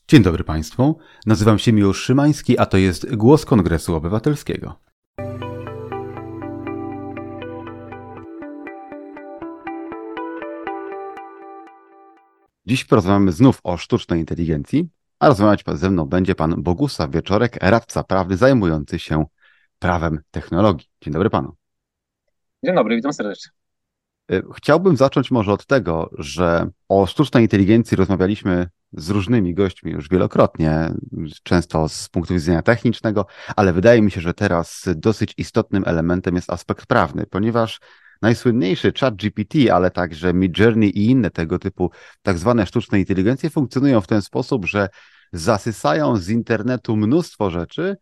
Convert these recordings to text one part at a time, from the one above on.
Dzień dobry Państwu, nazywam się Miłosz Szymański, a to jest Głos Kongresu Obywatelskiego. Dziś porozmawiamy znów o sztucznej inteligencji, a rozmawiać ze mną będzie pan Bogusław Wieczorek, radca prawny zajmujący się prawem technologii. Dzień dobry panu. Dzień dobry, witam serdecznie. Chciałbym zacząć może od tego, że o sztucznej inteligencji rozmawialiśmy z różnymi gośćmi już wielokrotnie, często z punktu widzenia technicznego, ale wydaje mi się, że teraz dosyć istotnym elementem jest aspekt prawny, ponieważ najsłynniejszy ChatGPT, ale także Midjourney i inne tego typu tak zwane sztuczne inteligencje funkcjonują w ten sposób, że zasysają z internetu mnóstwo rzeczy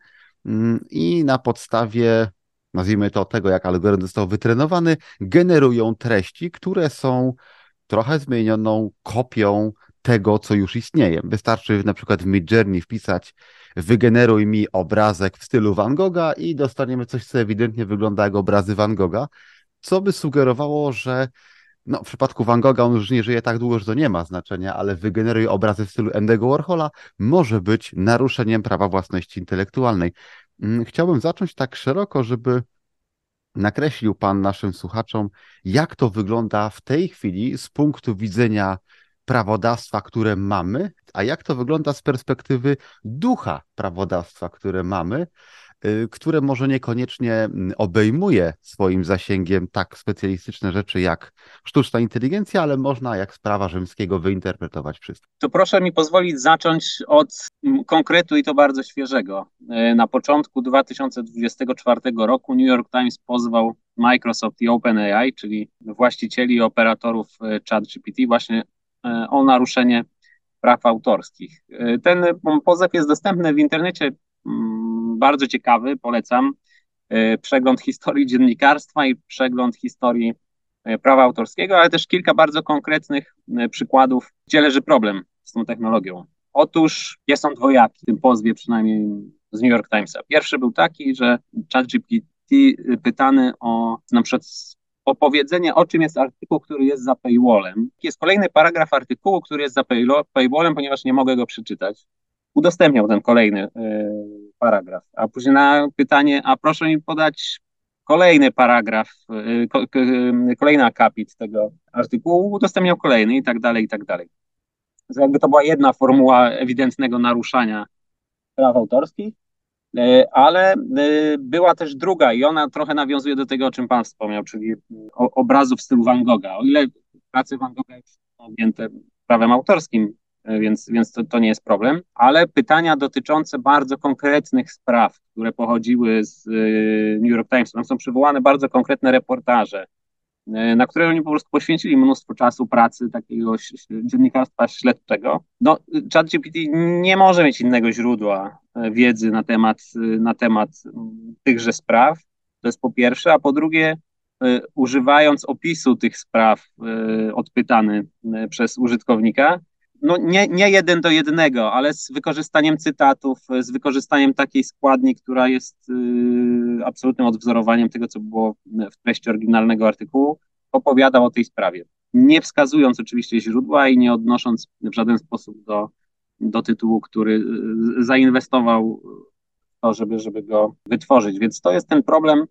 i na podstawie, nazwijmy to, tego, jak algorytm został wytrenowany, generują treści, które są trochę zmienioną kopią tego, co już istnieje. Wystarczy na przykład w Midjourney wpisać wygeneruj mi obrazek w stylu Van Gogha i dostaniemy coś, co ewidentnie wygląda jak obrazy Van Gogha, co by sugerowało, że w przypadku Van Gogha on już nie żyje tak długo, że to nie ma znaczenia, ale wygeneruj obrazy w stylu Andy'ego Warhola może być naruszeniem prawa własności intelektualnej. Chciałbym zacząć tak szeroko, żeby nakreślił pan naszym słuchaczom, jak to wygląda w tej chwili z punktu widzenia prawodawstwa, które mamy, a jak to wygląda z perspektywy ducha prawodawstwa, które mamy, które może niekoniecznie obejmuje swoim zasięgiem tak specjalistyczne rzeczy jak sztuczna inteligencja, ale można jak z prawa rzymskiego wyinterpretować wszystko. To proszę mi pozwolić zacząć od konkretu i to bardzo świeżego. Na początku 2024 roku New York Times pozwał Microsoft i OpenAI, czyli właścicieli i operatorów ChatGPT, właśnie o naruszenie praw autorskich. Ten pozew jest dostępny w internecie, bardzo ciekawy, polecam. Przegląd historii dziennikarstwa i przegląd historii prawa autorskiego, ale też kilka bardzo konkretnych przykładów, gdzie leży problem z tą technologią. Otóż jest on dwojaki, w tym pozwie przynajmniej z New York Timesa. Pierwszy był taki, że ChatGPT pytany o na przykład opowiedzenie, o czym jest artykuł, który jest za paywallem. Jest kolejny paragraf artykułu, który jest za paywallem, ponieważ nie mogę go przeczytać. Udostępniał ten kolejny paragraf, a później na pytanie, a proszę mi podać kolejny paragraf, kolejny akapit tego artykułu, udostępniał kolejny i tak dalej, i tak dalej. Jakby to była jedna formuła ewidentnego naruszania praw autorskich, ale była też druga i ona trochę nawiązuje do tego, o czym pan wspomniał, czyli obrazów w stylu Van Gogha. O ile prace Van Gogha są objęte prawem autorskim, więc to nie jest problem, ale pytania dotyczące bardzo konkretnych spraw, które pochodziły z New York Times, tam są przywołane bardzo konkretne reportaże, na które oni po prostu poświęcili mnóstwo czasu pracy takiego dziennikarstwa śledczego. ChatGPT nie może mieć innego źródła wiedzy na temat tychże spraw, to jest po pierwsze, a po drugie, używając opisu tych spraw odpytany przez użytkownika, nie 1:1, ale z wykorzystaniem cytatów, z wykorzystaniem takiej składni, która jest absolutnym odwzorowaniem tego, co było w treści oryginalnego artykułu, opowiadał o tej sprawie. Nie wskazując oczywiście źródła i nie odnosząc w żaden sposób do tytułu, który zainwestował w to, żeby go wytworzyć. Więc to jest ten problem,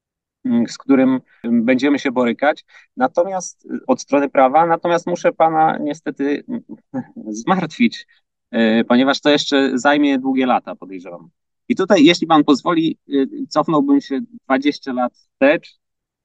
z którym będziemy się borykać, natomiast od strony prawa, natomiast muszę pana niestety zmartwić, ponieważ to jeszcze zajmie długie lata, podejrzewam. I tutaj, jeśli pan pozwoli, cofnąłbym się 20 lat wstecz.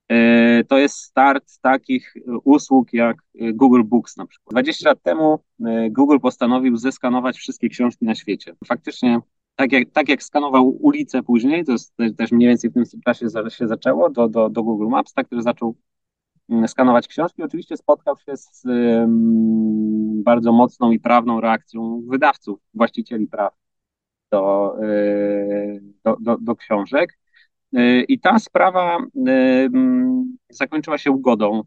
To jest start takich usług jak Google Books na przykład. 20 lat temu Google postanowił zeskanować wszystkie książki na świecie. Faktycznie tak jak skanował ulicę później, to jest też mniej więcej w tym czasie się zaczęło, do Google Maps, tak, który zaczął skanować książki. Oczywiście spotkał się z bardzo mocną i prawną reakcją wydawców, właścicieli praw do książek. I ta sprawa zakończyła się ugodą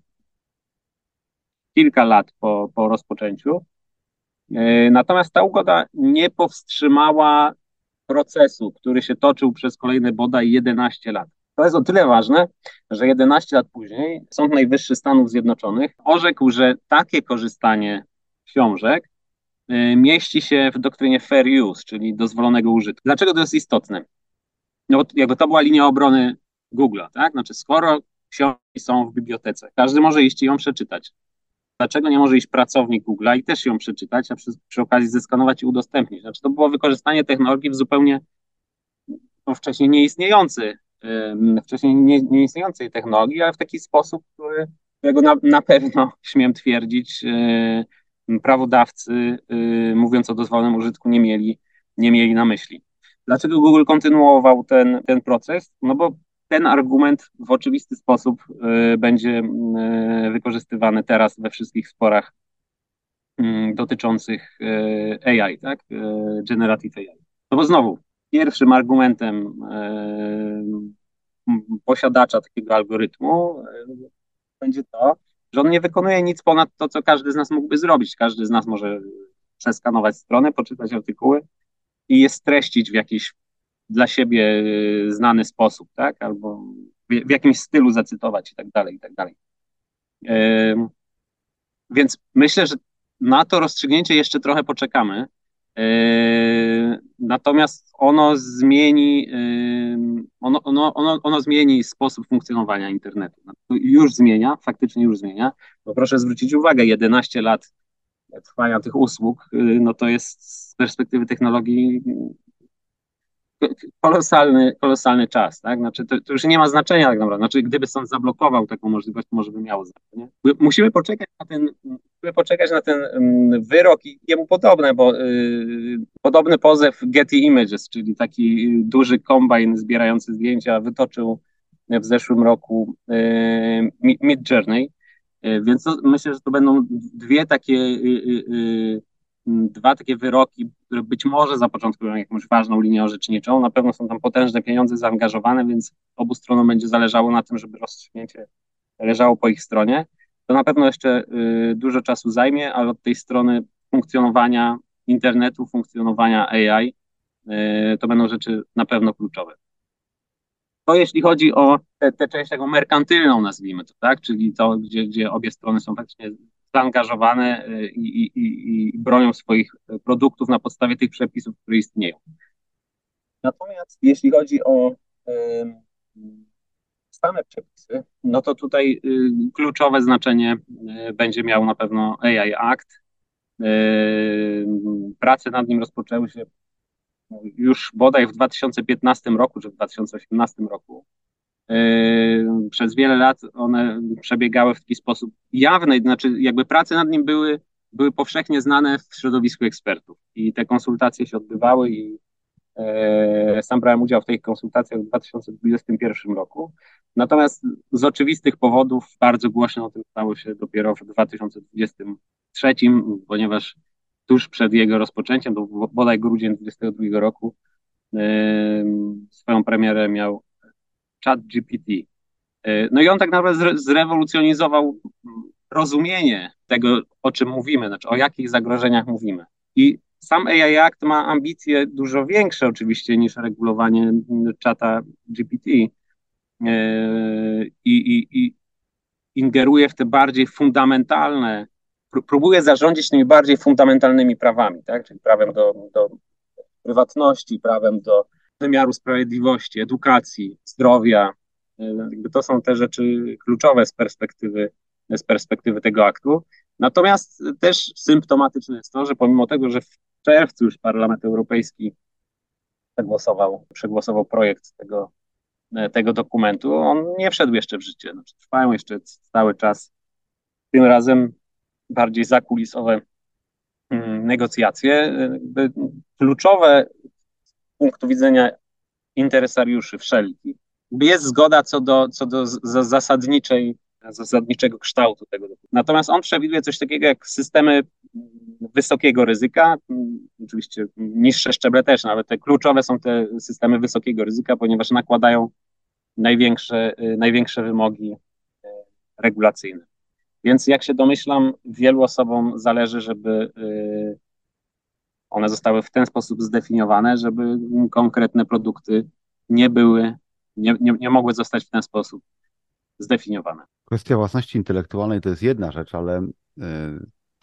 kilka lat po rozpoczęciu. Natomiast ta ugoda nie powstrzymała procesu, który się toczył przez kolejne bodaj 11 lat. To jest o tyle ważne, że 11 lat później Sąd Najwyższy Stanów Zjednoczonych orzekł, że takie korzystanie książek mieści się w doktrynie fair use, czyli dozwolonego użytku. Dlaczego to jest istotne? No bo jakby to była linia obrony Google'a, tak? Znaczy, skoro książki są w bibliotece, każdy może iść i ją przeczytać. Dlaczego nie może iść pracownik Google'a i też ją przeczytać, a przy okazji zeskanować i udostępnić? Znaczy, to było wykorzystanie technologii w zupełnie wcześniej nieistniejącej technologii, ale w taki sposób, którego na pewno śmiem twierdzić, prawodawcy, mówiąc o dozwolonym użytku, nie mieli na myśli. Dlaczego Google kontynuował ten proces? No bo ten argument w oczywisty sposób będzie wykorzystywany teraz we wszystkich sporach dotyczących AI, tak? Generative AI. No bo znowu, pierwszym argumentem posiadacza takiego algorytmu będzie to, że on nie wykonuje nic ponad to, co każdy z nas mógłby zrobić. Każdy z nas może przeskanować stronę, poczytać artykuły i je streścić w jakiś dla siebie znany sposób, tak? Albo w jakimś stylu zacytować i tak dalej, i tak dalej. Więc myślę, że na to rozstrzygnięcie jeszcze trochę poczekamy. Natomiast ono zmieni sposób funkcjonowania internetu. Już zmienia, faktycznie już zmienia. Bo proszę zwrócić uwagę, 11 lat trwania tych usług, no to jest z perspektywy technologii kolosalny czas, tak? Znaczy, to już nie ma znaczenia tak naprawdę. Znaczy, gdyby sąd zablokował taką możliwość, to może by miało znaczenie. Musimy poczekać na ten wyrok i jemu podobne, bo podobny pozew Getty Images, czyli taki duży kombajn zbierający zdjęcia, wytoczył w zeszłym roku Midjourney. Więc myślę, że to będą dwa takie wyroki, które być może zapoczątkują jakąś ważną linię orzeczniczą. Na pewno są tam potężne pieniądze zaangażowane, więc obu stronom będzie zależało na tym, żeby rozstrzygnięcie leżało po ich stronie. To na pewno jeszcze dużo czasu zajmie, ale od tej strony funkcjonowania internetu, funkcjonowania AI, to będą rzeczy na pewno kluczowe. To jeśli chodzi o tę część taką merkantylną, nazwijmy to, tak? Czyli to, gdzie obie strony są faktycznie zaangażowane i bronią swoich produktów na podstawie tych przepisów, które istnieją. Natomiast jeśli chodzi o same przepisy, no to tutaj kluczowe znaczenie będzie miał na pewno AI Act. Prace nad nim rozpoczęły się już bodaj w 2015 roku, czy w 2018 roku. Przez wiele lat one przebiegały w taki sposób jawny, znaczy jakby prace nad nim były powszechnie znane w środowisku ekspertów i te konsultacje się odbywały i sam brałem udział w tych konsultacjach w 2021 roku. Natomiast z oczywistych powodów bardzo głośno o tym stało się dopiero w 2023, ponieważ tuż przed jego rozpoczęciem, to bodaj grudzień 2022 roku, swoją premierę miał ChatGPT. No i on tak naprawdę zrewolucjonizował rozumienie tego, o czym mówimy, znaczy o jakich zagrożeniach mówimy. I sam AI Act ma ambicje dużo większe oczywiście niż regulowanie czata GPT i ingeruje w te bardziej fundamentalne, próbuje zarządzić tymi bardziej fundamentalnymi prawami, tak? Czyli prawem do prywatności, prawem do wymiaru sprawiedliwości, edukacji, zdrowia. Jakby to są te rzeczy kluczowe z perspektywy tego aktu. Natomiast też symptomatyczne jest to, że pomimo tego, że w czerwcu już Parlament Europejski przegłosował projekt tego dokumentu, on nie wszedł jeszcze w życie. Znaczy, trwają jeszcze cały czas, tym razem bardziej zakulisowe negocjacje. Kluczowe z punktu widzenia interesariuszy wszelkich. Jest zgoda co do zasadniczego kształtu tego dokumentu. Natomiast on przewiduje coś takiego jak systemy wysokiego ryzyka, oczywiście niższe szczeble też, no ale te kluczowe są te systemy wysokiego ryzyka, ponieważ nakładają największe wymogi regulacyjne. Więc jak się domyślam, wielu osobom zależy, żeby one zostały w ten sposób zdefiniowane, żeby konkretne produkty nie mogły zostać w ten sposób zdefiniowane. Kwestia własności intelektualnej to jest jedna rzecz, ale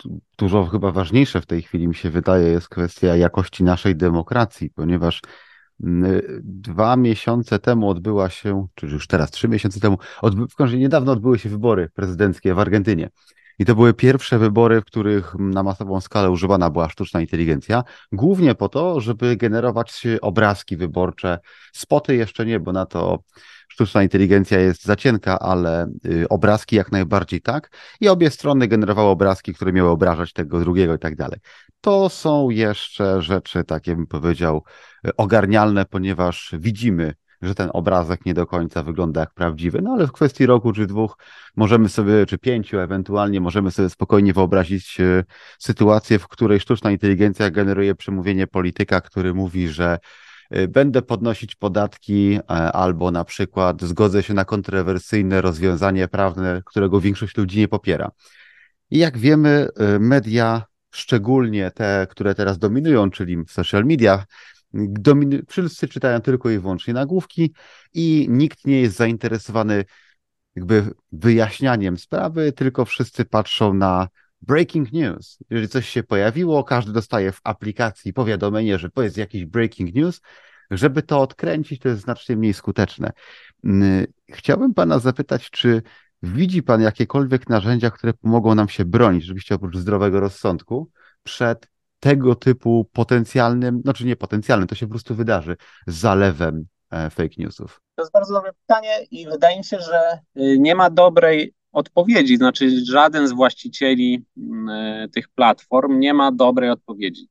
dużo chyba ważniejsze w tej chwili mi się wydaje jest kwestia jakości naszej demokracji, ponieważ 2 miesiące temu odbyła się, czy już teraz 3 miesiące temu, w każdym razie niedawno odbyły się wybory prezydenckie w Argentynie. I to były pierwsze wybory, w których na masową skalę używana była sztuczna inteligencja, głównie po to, żeby generować obrazki wyborcze. Spoty jeszcze nie, bo na to sztuczna inteligencja jest za cienka, ale obrazki jak najbardziej tak. I obie strony generowały obrazki, które miały obrażać tego drugiego i tak dalej. To są jeszcze rzeczy, takie bym powiedział, ogarnialne, ponieważ widzimy, że ten obrazek nie do końca wygląda jak prawdziwy, no ale w kwestii roku czy dwóch możemy sobie, czy 5 ewentualnie, możemy sobie spokojnie wyobrazić sytuację, w której sztuczna inteligencja generuje przemówienie polityka, który mówi, że będę podnosić podatki, albo na przykład zgodzę się na kontrowersyjne rozwiązanie prawne, którego większość ludzi nie popiera. I jak wiemy, media, szczególnie te, które teraz dominują, czyli w social mediach, wszyscy czytają tylko i wyłącznie nagłówki i nikt nie jest zainteresowany jakby wyjaśnianiem sprawy, tylko wszyscy patrzą na breaking news. Jeżeli coś się pojawiło, każdy dostaje w aplikacji powiadomienie, że to jest jakiś breaking news. Żeby to odkręcić, to jest znacznie mniej skuteczne. Chciałbym pana zapytać, czy widzi pan jakiekolwiek narzędzia, które pomogą nam się bronić, rzeczywiście oprócz zdrowego rozsądku, przed tego typu potencjalnym, znaczy nie potencjalnym, to się po prostu wydarzy, zalewem fake newsów? To jest bardzo dobre pytanie i wydaje mi się, że nie ma dobrej odpowiedzi. Znaczy, żaden z właścicieli tych platform nie ma dobrej odpowiedzi.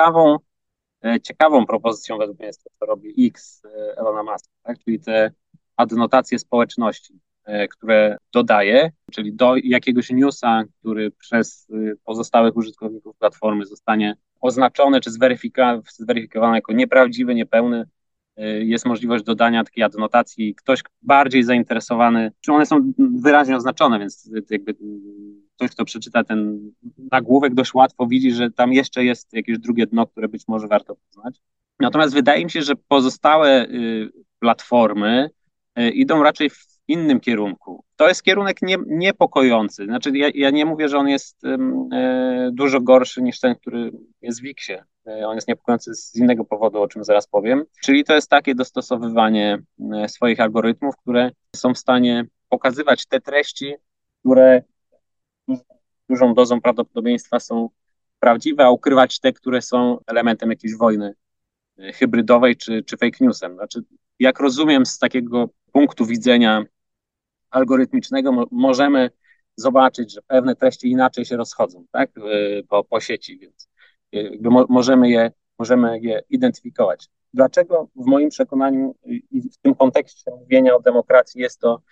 Ciekawą propozycją według mnie jest to, co robi X Elona Muska, tak? Czyli te adnotacje społeczności, które dodaje, czyli do jakiegoś newsa, który przez pozostałych użytkowników platformy zostanie oznaczony czy zweryfikowany jako nieprawdziwy, niepełny, jest możliwość dodania takiej adnotacji. Ktoś bardziej zainteresowany, czy one są wyraźnie oznaczone, więc jakby ktoś, kto przeczyta ten nagłówek, dość łatwo widzi, że tam jeszcze jest jakieś drugie dno, które być może warto poznać. Natomiast wydaje mi się, że pozostałe platformy idą raczej w innym kierunku. To jest kierunek niepokojący. Znaczy, ja nie mówię, że on jest dużo gorszy niż ten, który jest w X-ie. On jest niepokojący z innego powodu, o czym zaraz powiem. Czyli to jest takie dostosowywanie swoich algorytmów, które są w stanie pokazywać te treści, które dużą dozą prawdopodobieństwa są prawdziwe, a ukrywać te, które są elementem jakiejś wojny hybrydowej czy fake newsem. Znaczy, jak rozumiem, z takiego punktu widzenia algorytmicznego możemy zobaczyć, że pewne treści inaczej się rozchodzą, tak, po sieci, więc jakby możemy je identyfikować. Dlaczego w moim przekonaniu i w tym kontekście mówienia o demokracji jest to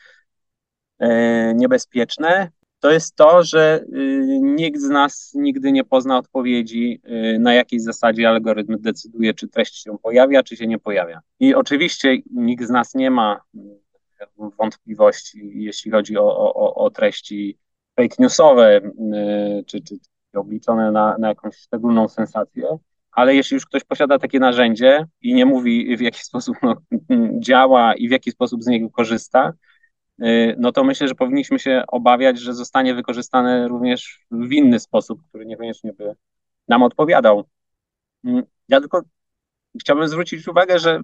niebezpieczne? To jest to, że nikt z nas nigdy nie pozna odpowiedzi, na jakiej zasadzie algorytm decyduje, czy treść się pojawia, czy się nie pojawia. I oczywiście nikt z nas nie ma wątpliwości, jeśli chodzi o treści fake newsowe, czy obliczone na jakąś szczególną sensację, ale jeśli już ktoś posiada takie narzędzie i nie mówi, w jaki sposób działa i w jaki sposób z niego korzysta, no to myślę, że powinniśmy się obawiać, że zostanie wykorzystane również w inny sposób, który niekoniecznie by nam odpowiadał. Ja tylko chciałbym zwrócić uwagę, że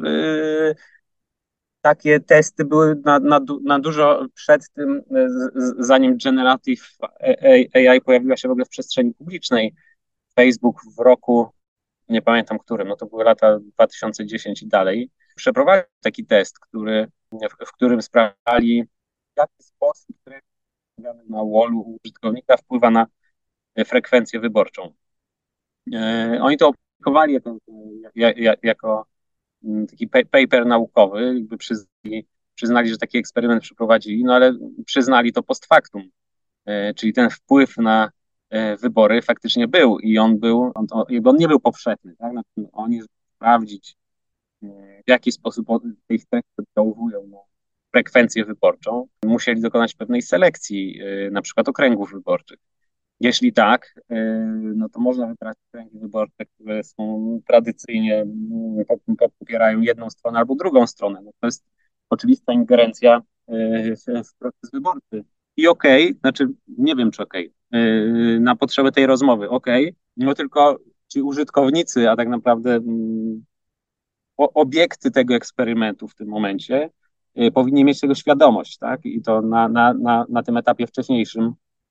takie testy były na dużo przed tym, zanim Generative AI pojawiła się w ogóle w przestrzeni publicznej. Facebook w roku, nie pamiętam którym, no to były lata 2010 i dalej, przeprowadził taki test, w którym sprawdzali, w jaki sposób treść na wallu użytkownika wpływa na frekwencję wyborczą. Oni to opublikowali jako taki paper naukowy, jakby przyznali, że taki eksperyment przeprowadzili, no ale przyznali to post factum, czyli ten wpływ na wybory faktycznie był i on nie był powszechny, tak? Oni sprawdzić, w jaki sposób ich teksty oddziałują na frekwencję wyborczą, musieli dokonać pewnej selekcji, na przykład okręgów wyborczych. Jeśli tak, no to można wybrać okręgi wyborcze, które są tradycyjnie popierają jedną stronę albo drugą stronę. No to jest oczywista ingerencja w proces wyborczy. i znaczy nie wiem czy na potrzeby tej rozmowy no tylko ci użytkownicy, a tak naprawdę obiekty tego eksperymentu w tym momencie powinni mieć tego świadomość, tak? I to na tym etapie wcześniejszym,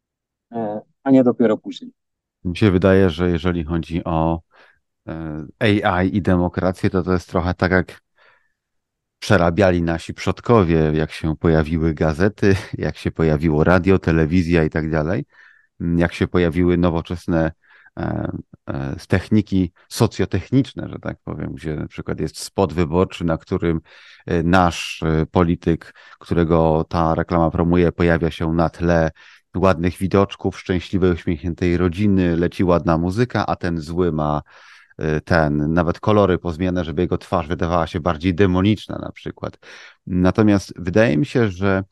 a nie dopiero później. Mi się wydaje, że jeżeli chodzi o AI i demokrację, to jest trochę tak jak przerabiali nasi przodkowie, jak się pojawiły gazety, jak się pojawiło radio, telewizja i tak dalej, jak się pojawiły nowoczesne e, techniki socjotechniczne, że tak powiem, gdzie na przykład jest spot wyborczy, na którym nasz polityk, którego ta reklama promuje, pojawia się na tle ładnych widoczków, szczęśliwej, uśmiechniętej rodziny, leci ładna muzyka, a ten zły ma nawet kolory pozmieniane, żeby jego twarz wydawała się bardziej demoniczna na przykład. Natomiast wydaje mi się, że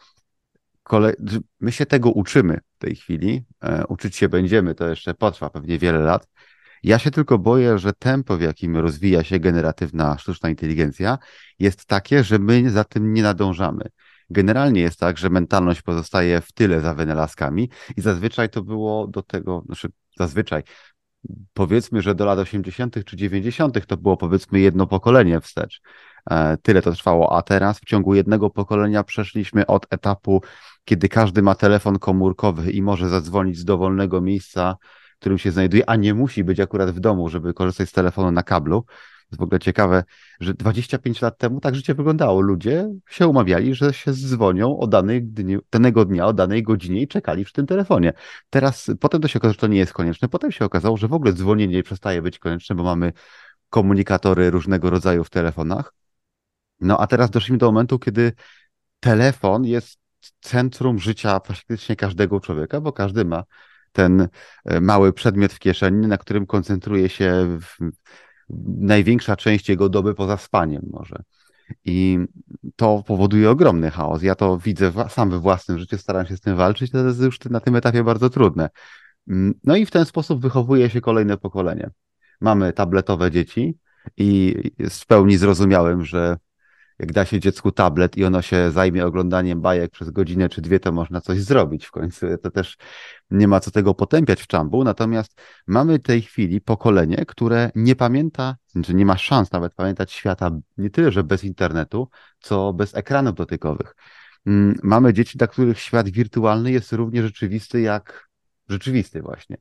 my się tego uczymy w tej chwili, uczyć się będziemy, to jeszcze potrwa pewnie wiele lat. Ja się tylko boję, że tempo, w jakim rozwija się generatywna sztuczna inteligencja, jest takie, że my za tym nie nadążamy. Generalnie jest tak, że mentalność pozostaje w tyle za wynalazkami i zazwyczaj to było do tego, znaczy zazwyczaj, powiedzmy, że do lat 80. czy 90. to było powiedzmy jedno pokolenie wstecz. Tyle to trwało, a teraz w ciągu jednego pokolenia przeszliśmy od etapu, kiedy każdy ma telefon komórkowy i może zadzwonić z dowolnego miejsca, w którym się znajduje, a nie musi być akurat w domu, żeby korzystać z telefonu na kablu. To jest w ogóle ciekawe, że 25 lat temu tak życie wyglądało. Ludzie się umawiali, że się dzwonią o danego dnia, o danej godzinie i czekali przy tym telefonie. Teraz, potem to się okazało, że to nie jest konieczne. Potem się okazało, że w ogóle dzwonienie przestaje być konieczne, bo mamy komunikatory różnego rodzaju w telefonach. No a teraz doszliśmy do momentu, kiedy telefon jest centrum życia praktycznie każdego człowieka, bo każdy ma ten mały przedmiot w kieszeni, na którym koncentruje się największa część jego doby poza spaniem może. I to powoduje ogromny chaos. Ja to widzę sam we własnym życiu, staram się z tym walczyć, to jest już na tym etapie bardzo trudne. No i w ten sposób wychowuje się kolejne pokolenie. Mamy tabletowe dzieci i jest w pełni zrozumiałym, że jak da się dziecku tablet i ono się zajmie oglądaniem bajek przez godzinę czy dwie, to można coś zrobić w końcu. To też nie ma co tego potępiać w czambu. Natomiast mamy w tej chwili pokolenie, które nie pamięta, czy nie ma szans nawet pamiętać świata nie tyle, że bez internetu, co bez ekranów dotykowych. Mamy dzieci, dla których świat wirtualny jest równie rzeczywisty jak rzeczywisty właśnie.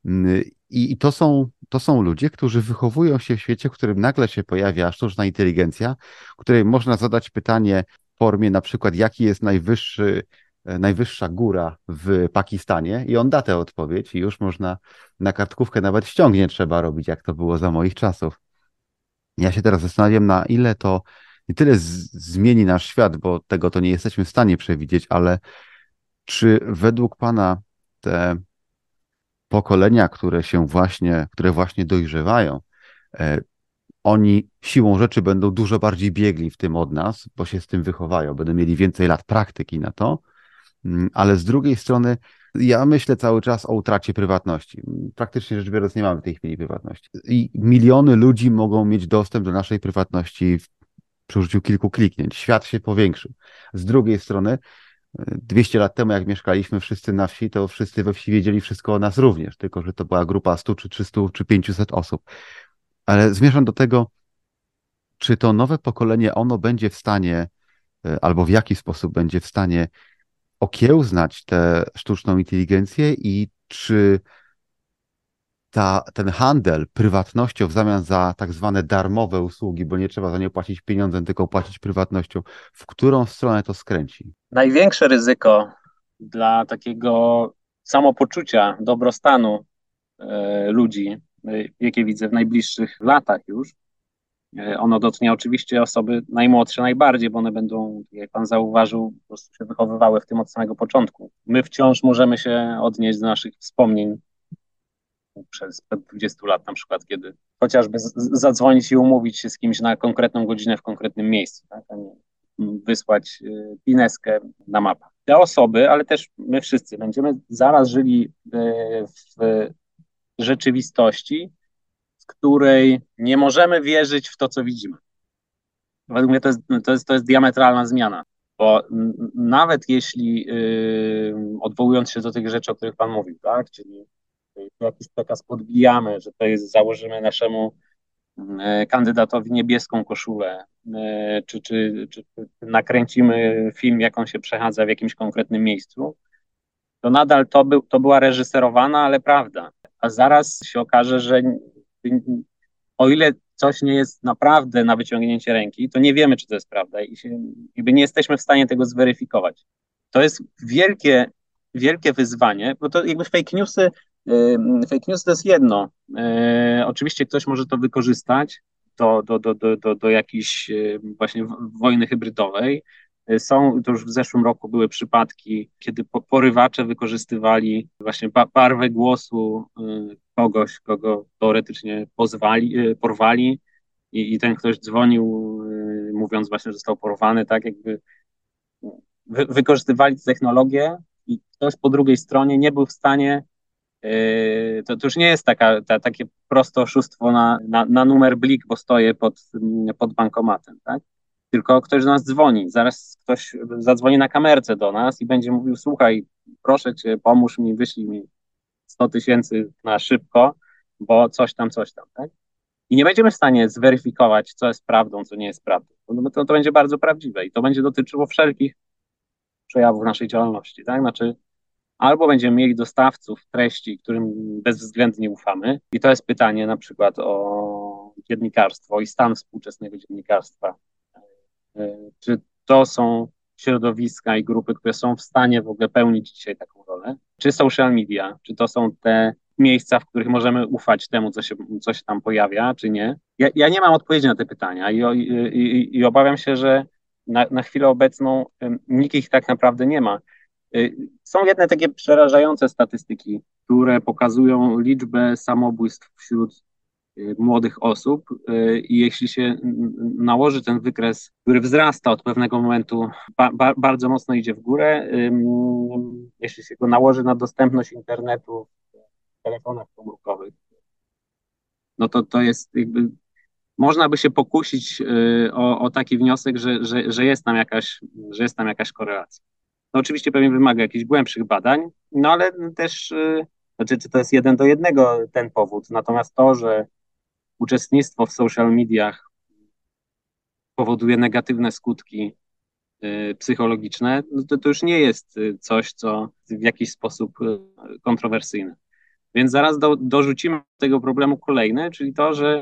I to są ludzie, którzy wychowują się w świecie, w którym nagle się pojawia sztuczna inteligencja, której można zadać pytanie w formie na przykład, jaki jest najwyższa góra w Pakistanie i on da tę odpowiedź i już można na kartkówkę nawet ściągnie trzeba robić, jak to było za moich czasów. Ja się teraz zastanawiam, na ile to nie tyle zmieni nasz świat, bo tego to nie jesteśmy w stanie przewidzieć, ale czy według Pana te pokolenia, które właśnie dojrzewają, e, oni siłą rzeczy będą dużo bardziej biegli w tym od nas, bo się z tym wychowają, będą mieli więcej lat praktyki na to, ale z drugiej strony ja myślę cały czas o utracie prywatności. Praktycznie rzecz biorąc nie mamy w tej chwili prywatności. I miliony ludzi mogą mieć dostęp do naszej prywatności przy użyciu kilku kliknięć. Świat się powiększył. Z drugiej strony 200 lat temu, jak mieszkaliśmy wszyscy na wsi, to wszyscy we wsi wiedzieli wszystko o nas również, tylko że to była grupa 100 czy 300 czy 500 osób. Ale zmierzam do tego, czy to nowe pokolenie, ono będzie w stanie, albo w jaki sposób będzie w stanie okiełznać tę sztuczną inteligencję i czy ten handel prywatnością w zamian za tak zwane darmowe usługi, bo nie trzeba za nie płacić pieniądzem, tylko płacić prywatnością, w którą stronę to skręci? Największe ryzyko dla takiego samopoczucia, dobrostanu ludzi, jakie widzę w najbliższych latach już, ono dotknie oczywiście osoby najmłodsze najbardziej, bo one będą, jak pan zauważył, po prostu się wychowywały w tym od samego początku. My wciąż możemy się odnieść do naszych wspomnień przez 20 lat na przykład, kiedy chociażby zadzwonić i umówić się z kimś na konkretną godzinę w konkretnym miejscu, tak? A nie wysłać pineskę na mapę. Te osoby, ale też my wszyscy będziemy zaraz żyli w rzeczywistości, w której nie możemy wierzyć w to, co widzimy. Według mnie to jest diametralna zmiana. Bo nawet jeśli odwołując się do tych rzeczy, o których Pan mówił, tak, czyli jakiś przekaz podbijamy, że to jest, założymy naszemu kandydatowi niebieską koszulę, czy nakręcimy film, jak on się przechadza w jakimś konkretnym miejscu, to nadal to była reżyserowana, ale prawda. A zaraz się okaże, że o ile coś nie jest naprawdę na wyciągnięcie ręki, to nie wiemy, czy to jest prawda i jakby nie jesteśmy w stanie tego zweryfikować. To jest wielkie wyzwanie, bo to jakby fake news to jest jedno. Oczywiście ktoś może to wykorzystać do jakiejś właśnie wojny hybrydowej. To już w zeszłym roku były przypadki, kiedy porywacze wykorzystywali właśnie barwę głosu kogoś, kogo teoretycznie porwali i ten ktoś dzwonił, mówiąc właśnie, że został porwany, tak jakby wykorzystywali tę technologię i ktoś po drugiej stronie nie był w stanie, to już nie jest takie proste oszustwo na numer blik, bo stoję pod bankomatem, tak? Tylko ktoś do nas dzwoni, zaraz ktoś zadzwoni na kamerce do nas i będzie mówił, słuchaj, proszę cię, pomóż mi, wyślij mi 100 tysięcy na szybko, bo coś tam, tak? I nie będziemy w stanie zweryfikować, co jest prawdą, co nie jest prawdą. To będzie bardzo prawdziwe i to będzie dotyczyło wszelkich przejawów naszej działalności, tak? Znaczy, albo będziemy mieli dostawców treści, którym bezwzględnie ufamy, i to jest pytanie na przykład o dziennikarstwo i stan współczesnego dziennikarstwa. Czy to są środowiska i grupy, które są w stanie w ogóle pełnić dzisiaj taką rolę? Czy social media, czy to są te miejsca, w których możemy ufać temu, co się tam pojawia, czy nie? Ja nie mam odpowiedzi na te pytania i obawiam się, że na chwilę obecną nikt ich tak naprawdę nie ma. Są jedne takie przerażające statystyki, które pokazują liczbę samobójstw wśród młodych osób i jeśli się nałoży ten wykres, który wzrasta od pewnego momentu, bardzo mocno idzie w górę, jeśli się go nałoży na dostępność internetu w telefonach komórkowych, no to jest jakby, można by się pokusić o taki wniosek, że jest tam jakaś korelacja. To oczywiście pewnie wymaga jakichś głębszych badań, no ale też, znaczy, czy to jest 1:1 ten powód, natomiast to, że uczestnictwo w social mediach powoduje negatywne skutki psychologiczne, no to już nie jest coś, co w jakiś sposób kontrowersyjne. Więc zaraz dorzucimy do tego problemu kolejny, czyli to, że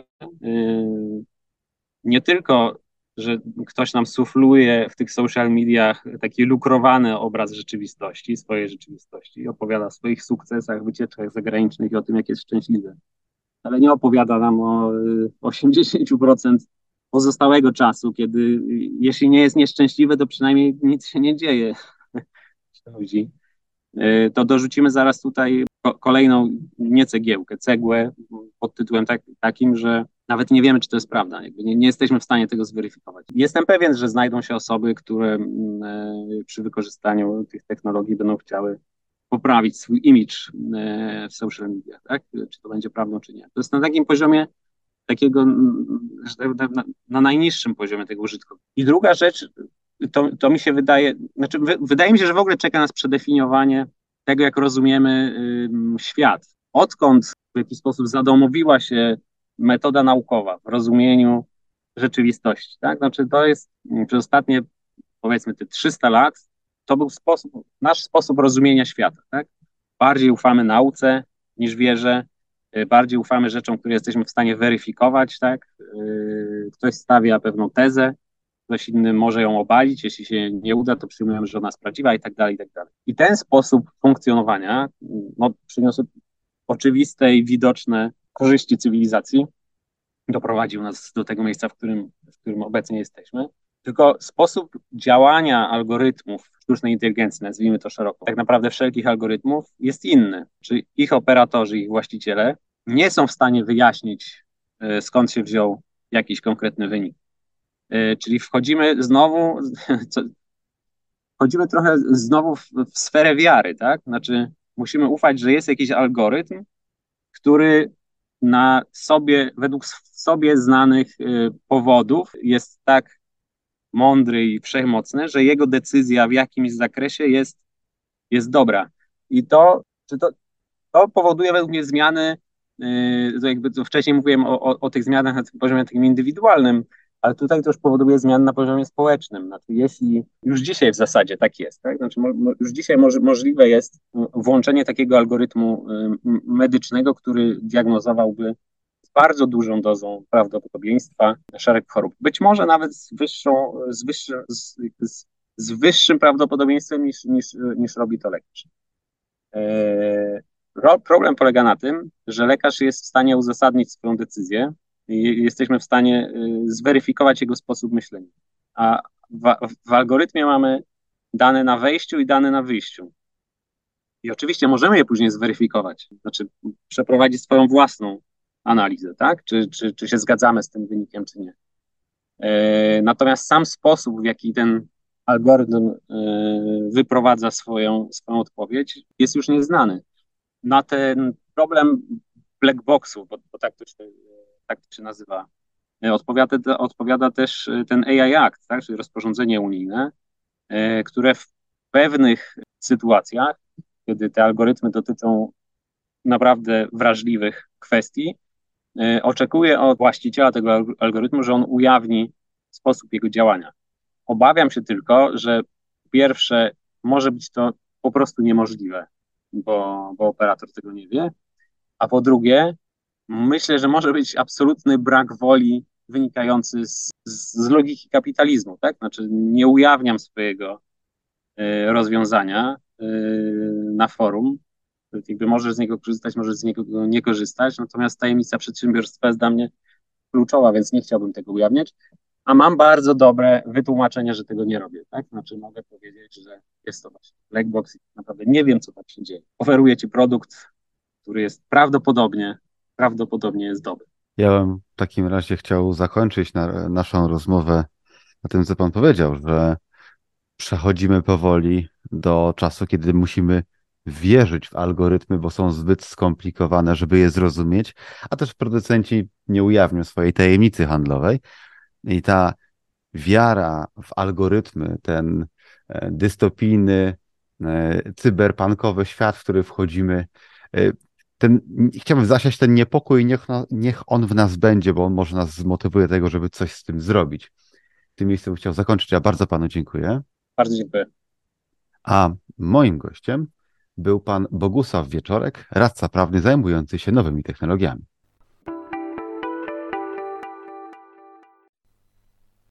nie tylko, że ktoś nam sufluje w tych social mediach taki lukrowany obraz rzeczywistości, swojej rzeczywistości, opowiada o swoich sukcesach, wycieczkach zagranicznych i o tym, jak jest szczęśliwy, ale nie opowiada nam o 80% pozostałego czasu, kiedy jeśli nie jest nieszczęśliwy, to przynajmniej nic się nie dzieje. Ludzi. To dorzucimy zaraz tutaj kolejną nie cegiełkę, cegłę pod tytułem takim, że nawet nie wiemy, czy to jest prawda. Jakby nie jesteśmy w stanie tego zweryfikować. Jestem pewien, że znajdą się osoby, które przy wykorzystaniu tych technologii będą chciały poprawić swój image w social mediach, tak? Czy to będzie prawdą, czy nie. To jest na takim poziomie takiego, na najniższym poziomie tego użytku. I druga rzecz, to mi się wydaje, znaczy wydaje mi się, że w ogóle czeka nas przedefiniowanie tego, jak rozumiemy świat. Odkąd w jakiś sposób zadomowiła się metoda naukowa w rozumieniu rzeczywistości, tak? Znaczy to jest przez ostatnie, powiedzmy, te 300 lat, to był nasz sposób rozumienia świata, tak? Bardziej ufamy nauce niż wierze, bardziej ufamy rzeczom, które jesteśmy w stanie weryfikować, tak? Ktoś stawia pewną tezę, ktoś inny może ją obalić, jeśli się nie uda, to przyjmujemy, że ona jest prawdziwa i tak dalej, i tak dalej. I ten sposób funkcjonowania przyniósł oczywiste i widoczne korzyści cywilizacji, doprowadził nas do tego miejsca, w którym obecnie jesteśmy. Tylko sposób działania algorytmów sztucznej inteligencji, nazwijmy to szeroko, tak naprawdę wszelkich algorytmów jest inny. Czy ich operatorzy, ich właściciele nie są w stanie wyjaśnić, skąd się wziął jakiś konkretny wynik. Czyli wchodzimy trochę znowu w sferę wiary, tak? Znaczy musimy ufać, że jest jakiś algorytm, który według sobie znanych powodów jest tak mądry i wszechmocny, że jego decyzja w jakimś zakresie jest dobra. I to powoduje według mnie zmiany, to jakby to wcześniej mówiłem o tych zmianach na tym poziomie takim indywidualnym, ale tutaj to już powoduje zmiany na poziomie społecznym. Znaczy, jeśli już dzisiaj w zasadzie tak jest, tak? Znaczy, już dzisiaj możliwe jest włączenie takiego algorytmu medycznego, który diagnozowałby z bardzo dużą dozą prawdopodobieństwa szereg chorób. Być może nawet z wyższym prawdopodobieństwem niż robi to lekarz. Problem polega na tym, że lekarz jest w stanie uzasadnić swoją decyzję i jesteśmy w stanie zweryfikować jego sposób myślenia. A w algorytmie mamy dane na wejściu i dane na wyjściu. I oczywiście możemy je później zweryfikować, znaczy przeprowadzić swoją własną analizę, tak? Czy się zgadzamy z tym wynikiem, czy nie. Natomiast sam sposób, w jaki ten algorytm wyprowadza swoją odpowiedź, jest już nieznany. Na ten problem black boxu, bo tak to się nazywa, odpowiada też ten AI Act, tak, czyli rozporządzenie unijne, które w pewnych sytuacjach, kiedy te algorytmy dotyczą naprawdę wrażliwych kwestii, oczekuje od właściciela tego algorytmu, że on ujawni sposób jego działania. Obawiam się tylko, że po pierwsze może być to po prostu niemożliwe, bo operator tego nie wie, a po drugie myślę, że może być absolutny brak woli wynikający z logiki kapitalizmu, tak? Znaczy nie ujawniam swojego rozwiązania na forum, jakby możesz z niego korzystać, możesz z niego nie korzystać, natomiast tajemnica przedsiębiorstwa jest dla mnie kluczowa, więc nie chciałbym tego ujawniać, a mam bardzo dobre wytłumaczenie, że tego nie robię, tak? Znaczy mogę powiedzieć, że jest to właśnie black box i naprawdę nie wiem, co tam się dzieje. Oferuję ci produkt, który jest prawdopodobnie jest dobry. Ja bym w takim razie chciał zakończyć naszą rozmowę na tym, co pan powiedział, że przechodzimy powoli do czasu, kiedy musimy wierzyć w algorytmy, bo są zbyt skomplikowane, żeby je zrozumieć, a też producenci nie ujawnią swojej tajemnicy handlowej. I ta wiara w algorytmy, ten dystopijny, cyberpunkowy świat, w który wchodzimy, e, chciałbym zasiać ten niepokój, niech on w nas będzie, bo on może nas zmotywuje do tego, żeby coś z tym zrobić. W tym miejscu bym chciał zakończyć. Ja bardzo panu dziękuję. Bardzo dziękuję. A moim gościem był pan Bogusław Wieczorek, radca prawny zajmujący się nowymi technologiami.